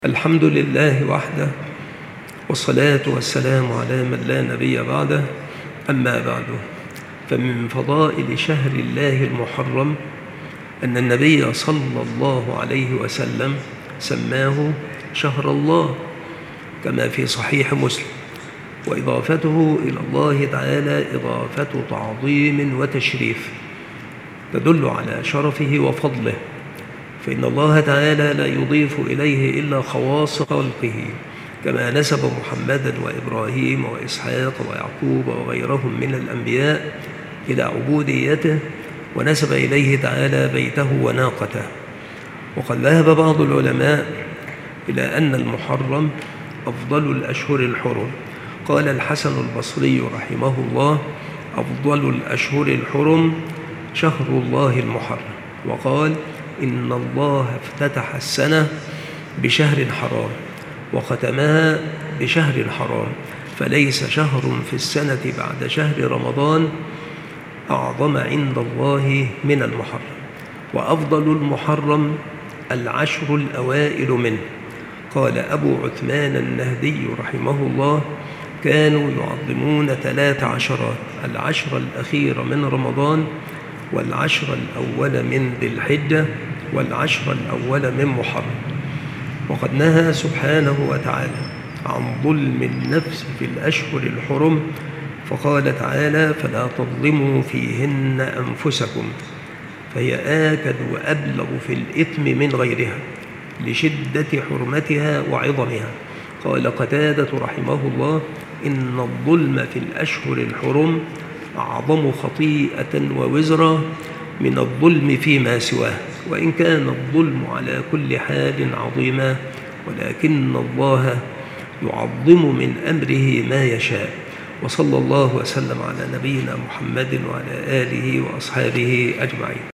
الحمد لله وحده، والصلاة والسلام على من لا نبي بعده. أما بعد، فمن فضائل شهر الله المحرم أن النبي صلى الله عليه وسلم سماه شهر الله كما في صحيح مسلم، وإضافته إلى الله تعالى إضافة تعظيم وتشريف تدل على شرفه وفضله، فإن الله تعالى لا يضيف إليه إلا خواص خلقه، كما نسب محمدا وإبراهيم وإسحاق ويعقوب وغيرهم من الأنبياء إلى عبوديته، ونسب إليه تعالى بيته وناقته. وقد ذهب بعض العلماء إلى أن المحرم أفضل الأشهر الحرم. قال الحسن البصري رحمه الله: أفضل الأشهر الحرم شهر الله المحرم. وقال: إن الله افتتح السنة بشهر حرام وختمها بشهر حرام، فليس شهر في السنة بعد شهر رمضان أعظم عند الله من المحرم. وأفضل المحرم العشر الأوائل منه. قال أبو عثمان النهدي رحمه الله: كانوا يعظمون 13 العشر الأخير من رمضان، والعشر الأول من ذي الحجة، والعشر الأول من محرم. وقد نهى سبحانه وتعالى عن ظلم النفس في الأشهر الحرم، فقال تعالى: فلا تظلموا فيهن أنفسكم، فهي آكد وأبلغ في الإثم من غيرها لشدة حرمتها وعظمها. قال قتادة رحمه الله: إن الظلم في الأشهر الحرم أعظم خطيئة ووزرا من الظلم فيما سواه، وإن كان الظلم على كل حال عظيما، ولكن الله يعظم من أمره ما يشاء. وصلى الله وسلم على نبينا محمد وعلى آله وأصحابه أجمعين.